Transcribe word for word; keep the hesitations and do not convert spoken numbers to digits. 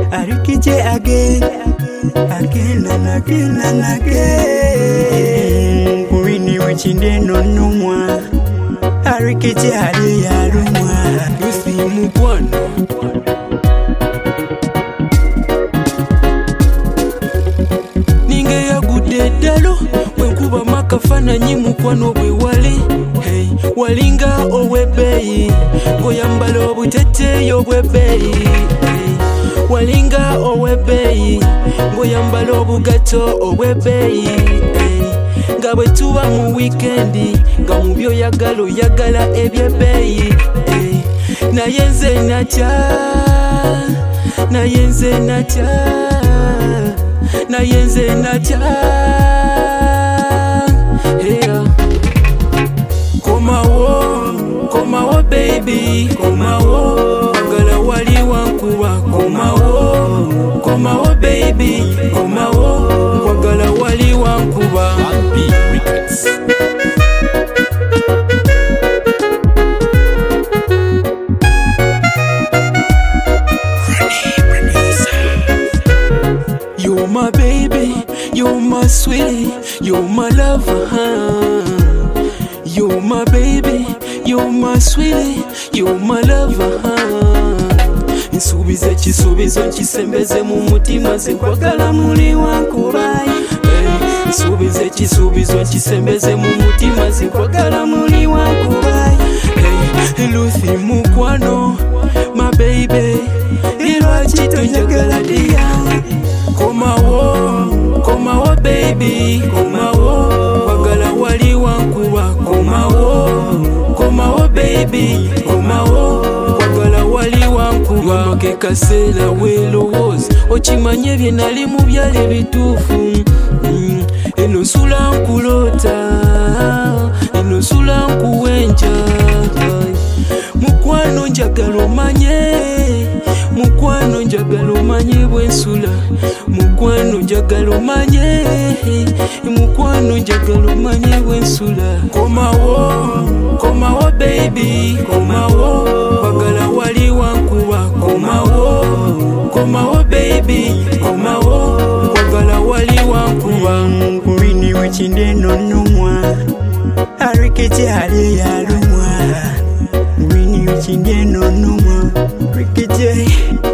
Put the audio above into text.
Arikije again, again and again and again. Kuini wachinde no numwa. Arikije ali ya rumwa. Lucy Mukwano. Ninge ya gudedalo. Wenkuba makafana nyi Mukwano bwe wali. Hey, walinga owebeyi. Goyambalo butete yobwebeyi. Hey. Walinga owebeyi, ngoyambala obugato owebeyi. Nga bwe tuba mu weekendi, nga mu byoyagala oyagala ebyebeyi. Naye nze natya, naye nze natya, naye nze natya. Komawo, komawo baby, komawo. Ngala wali wankuba, komawo, komawo baby, komawo. Wagala wali wankuba. You're my baby, you're my sweetie, you're my lover, huh? You're my baby, you're my sweetie, you're my lover, huh? Nsubize chisubizo nchisembeze mu mutima zinkwagala muli wankuba. Nsubize chisubizo nchisembeze mu mutima zinkwagala muli wankuba. Lucy Mukwano, my baby, lwaki tonjagala dia? Komawo, komawo baby, komawo. Wagala wali wankuba, komawo, komawo baby, komawo. Wagala wali wankuba. Yonoke kasela welowooza okimanye bye nali mu byali bituufu. mm. Eno sula nkulota, eno sula nkuwenja. Mukwano njagala omanye, Mukwano njagala omanye bwensula. Mukwano njagala omanye, Mukwano njagala omanye bwensula. Komawo, komawo baby, komawo. Wagala wali wankuba, komawo, komawo baby, komawo. Wagala wali wankuba. Kuini wachinde no numwa. Arikije ali ya rumwa. Kuini wachinde no numwa. Arikije